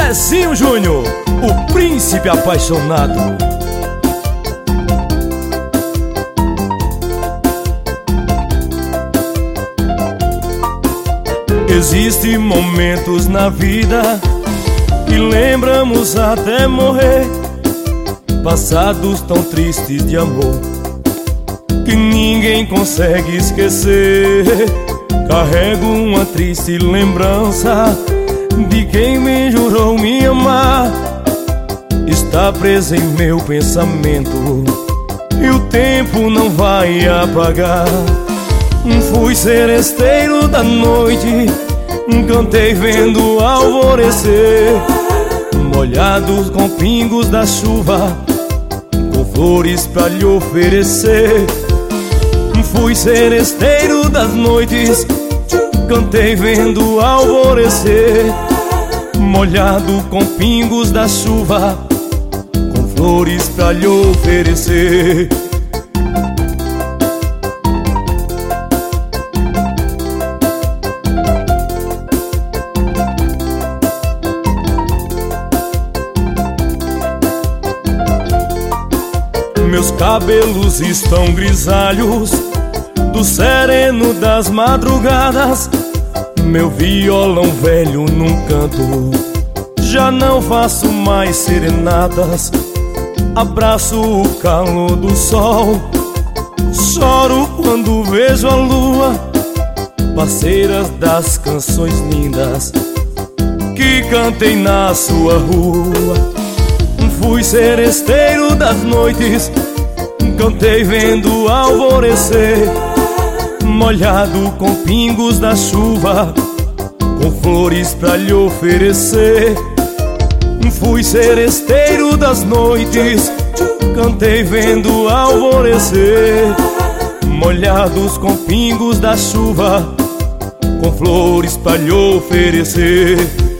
Zezinho Júnior, o príncipe apaixonado. Existem momentos na vida que lembramos até morrer, passados tão tristes de amor que ninguém consegue esquecer. Carrego uma triste lembrança de quem me jurou me amar. Está presa em meu pensamento e o tempo não vai apagar. Fui seresteiro da noite, cantei vendo alvorecer, molhados com pingos da chuva, com flores pra lhe oferecer. Fui seresteiro das noites, cantei vendo alvorecer, molhado com pingos da chuva, com flores pra lhe oferecer. Meus cabelos estão grisalhos do sereno das madrugadas, meu violão velho num canto, já não faço mais serenatas. Abraço o calor do sol, choro quando vejo a lua, parceiras das canções lindas que cantei na sua rua. Fui seresteiro das noites, cantei vendo alvorecer, molhado com pingos da chuva, com flores pra lhe oferecer. Fui seresteiro das noites, cantei vendo alvorecer, molhados com pingos da chuva, com flores pra lhe oferecer.